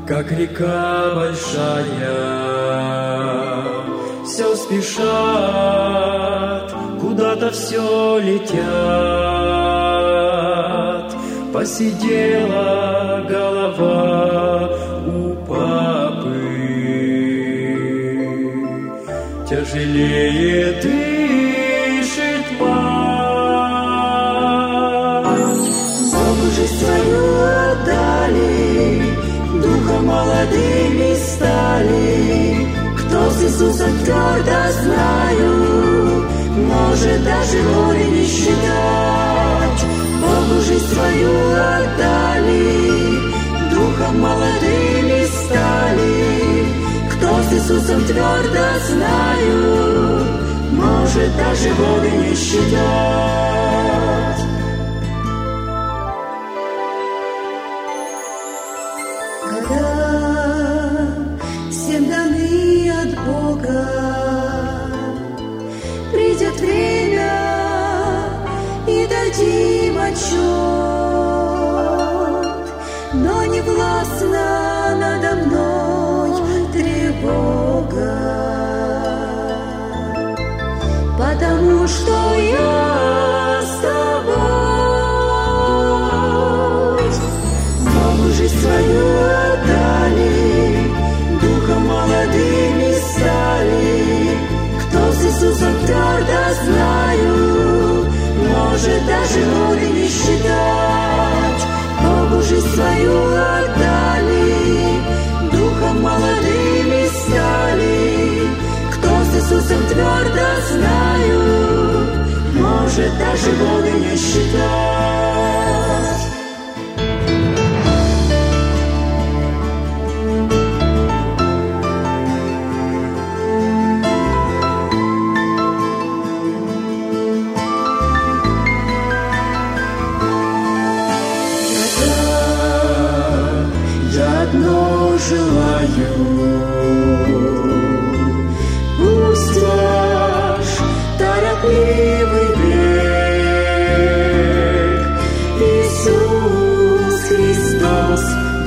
как река большая, все спешат, куда-то все летят. Посидела голова у папы, тяжелее дышит мать. Богу жизнь свою отдали, духом молодыми стали. Кто с Иисусом твердо знаю, может даже горе не считать. Богу жизнь свою отдали, духом молодыми стали. Кто с Иисусом твердо знаю, может даже горе не считать. Когда всем даны от Бога, придет время и дадим отчет, но не властна надо мной тревога, потому что я с тобой. Богу жизнь свою отдали, духом молодыми стали. Кто с Иисусом твердо знаю, может даже горе не считать. Богу жизнь свою отдали, духом молодыми стали. Кто с Иисусом твердо знаю, может даже горе не считать. Одно желаю, пусть ваш торопливый бег Иисус Христос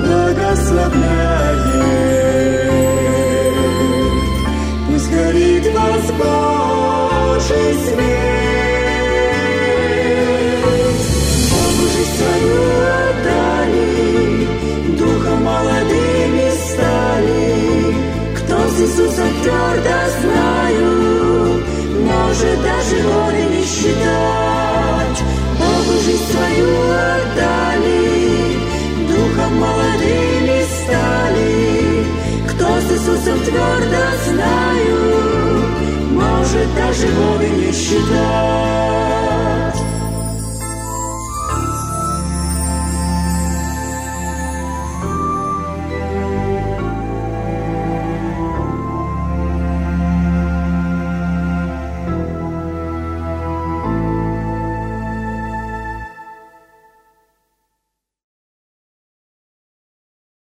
благословляет. Пусть горит вас Божий свет. Богу жизнь свою отдали, духом молодыми стали. Кто с Иисусом твердо знаю, может даже горе не считать. Богу жизнь свою отдали, духом молодыми стали. Кто с Иисусом твердо знаю, может даже горе не считать.